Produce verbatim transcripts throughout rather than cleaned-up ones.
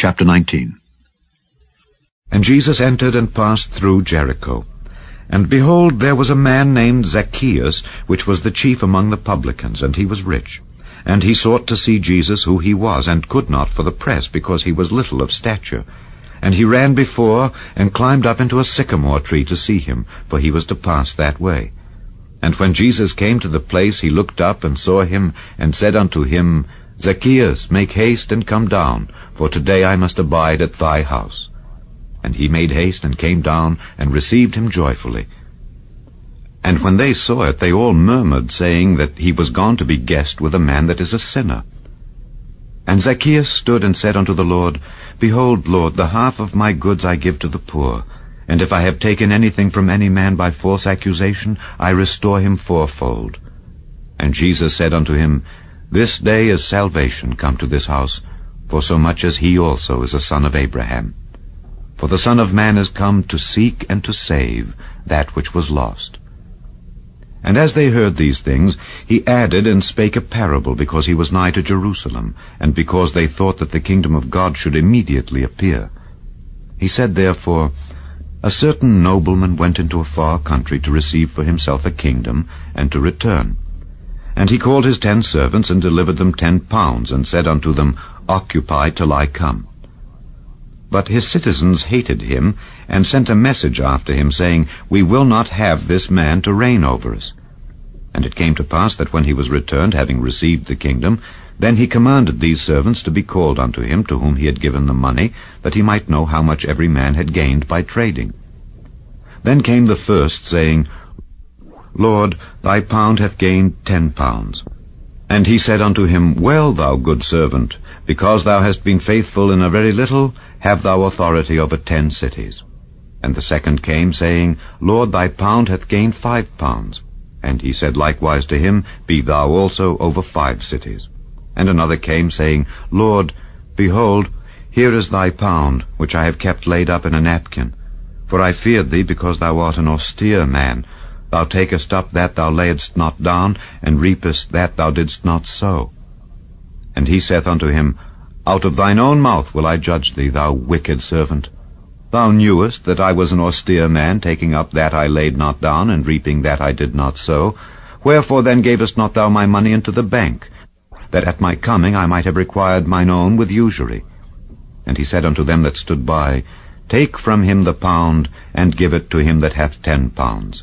Chapter nineteen. And Jesus entered and passed through Jericho. And behold, there was a man named Zacchaeus, which was the chief among the publicans, and he was rich. And he sought to see Jesus who he was, and could not for the press, because he was little of stature. And he ran before, and climbed up into a sycamore tree to see him, for he was to pass that way. And when Jesus came to the place, he looked up and saw him, and said unto him, Zacchaeus, make haste and come down, for today I must abide at thy house. And he made haste and came down, and received him joyfully. And when they saw it, they all murmured, saying that he was gone to be guest with a man that is a sinner. And Zacchaeus stood and said unto the Lord, Behold, Lord, the half of my goods I give to the poor, and if I have taken anything from any man by false accusation, I restore him fourfold. And Jesus said unto him, This day is salvation come to this house, for so much as he also is a son of Abraham. For the Son of Man is come to seek and to save that which was lost. And as they heard these things, he added and spake a parable, because he was nigh to Jerusalem, and because they thought that the kingdom of God should immediately appear. He said therefore, A certain nobleman went into a far country to receive for himself a kingdom, and to return. And he called his ten servants, and delivered them ten pounds, and said unto them, Occupy till I come. But his citizens hated him, and sent a message after him, saying, We will not have this man to reign over us. And it came to pass that when he was returned, having received the kingdom, then he commanded these servants to be called unto him, to whom he had given the money, that he might know how much every man had gained by trading. Then came the first, saying, Lord, thy pound hath gained ten pounds. And he said unto him, Well, thou good servant, because thou hast been faithful in a very little, have thou authority over ten cities. And the second came, saying, Lord, thy pound hath gained five pounds. And he said likewise to him, Be thou also over five cities. And another came, saying, Lord, behold, here is thy pound, which I have kept laid up in a napkin. For I feared thee, because thou art an austere man. Thou takest up that thou layedst not down, and reapest that thou didst not sow. And he saith unto him, Out of thine own mouth will I judge thee, thou wicked servant. Thou knewest that I was an austere man, taking up that I laid not down, and reaping that I did not sow. Wherefore then gavest not thou my money into the bank, that at my coming I might have required mine own with usury? And he said unto them that stood by, Take from him the pound, and give it to him that hath ten pounds.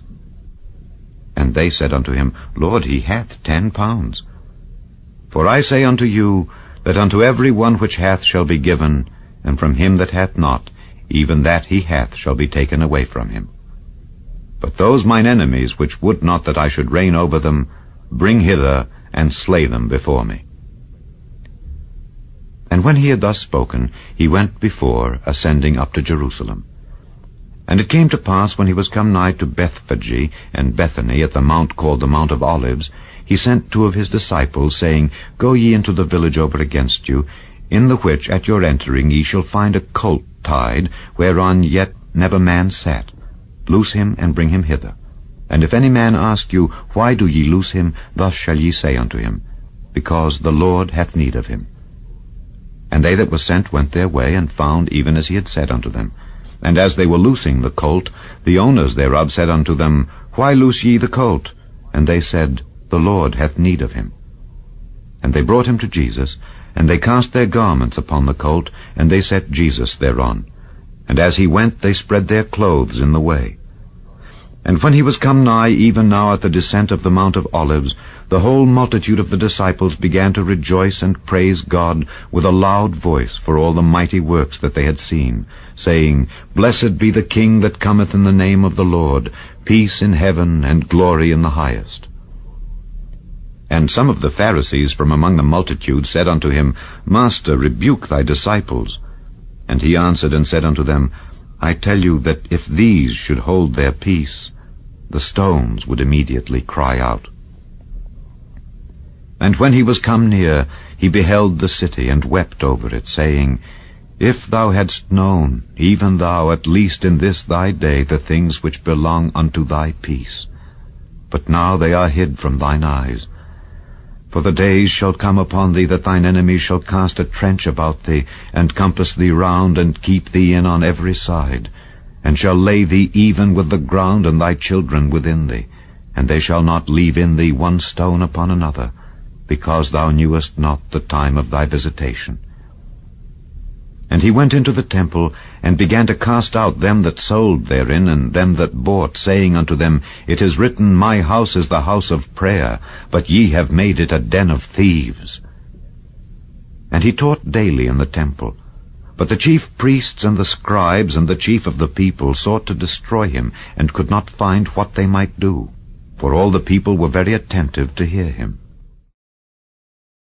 And they said unto him, Lord, he hath ten pounds. For I say unto you, that unto every one which hath shall be given, and from him that hath not, even that he hath shall be taken away from him. But those mine enemies, which would not that I should reign over them, bring hither, and slay them before me. And when he had thus spoken, he went before, ascending up to Jerusalem. And it came to pass, when he was come nigh to Bethphage and Bethany, at the mount called the Mount of Olives, he sent two of his disciples, saying, Go ye into the village over against you, in the which at your entering ye shall find a colt tied, whereon yet never man sat. Loose him, and bring him hither. And if any man ask you, Why do ye loose him? Thus shall ye say unto him, Because the Lord hath need of him. And they that were sent went their way, and found even as he had said unto them. And as they were loosing the colt, the owners thereof said unto them, Why loose ye the colt? And they said, The Lord hath need of him. And they brought him to Jesus, and they cast their garments upon the colt, and they set Jesus thereon. And as he went, they spread their clothes in the way. And when he was come nigh, even now at the descent of the Mount of Olives, the whole multitude of the disciples began to rejoice and praise God with a loud voice for all the mighty works that they had seen, saying, Blessed be the King that cometh in the name of the Lord, peace in heaven and glory in the highest. And some of the Pharisees from among the multitude said unto him, Master, rebuke thy disciples. And he answered and said unto them, I tell you that if these should hold their peace, the stones would immediately cry out. And when he was come near, he beheld the city, and wept over it, saying, If thou hadst known, even thou, at least in this thy day, the things which belong unto thy peace. But now they are hid from thine eyes. For the days shall come upon thee that thine enemies shall cast a trench about thee, and compass thee round, and keep thee in on every side, and shall lay thee even with the ground, and thy children within thee, and they shall not leave in thee one stone upon another, because thou knewest not the time of thy visitation. And he went into the temple, and began to cast out them that sold therein, and them that bought, saying unto them, It is written, My house is the house of prayer, but ye have made it a den of thieves. And he taught daily in the temple. But the chief priests and the scribes and the chief of the people sought to destroy him, and could not find what they might do, for all the people were very attentive to hear him.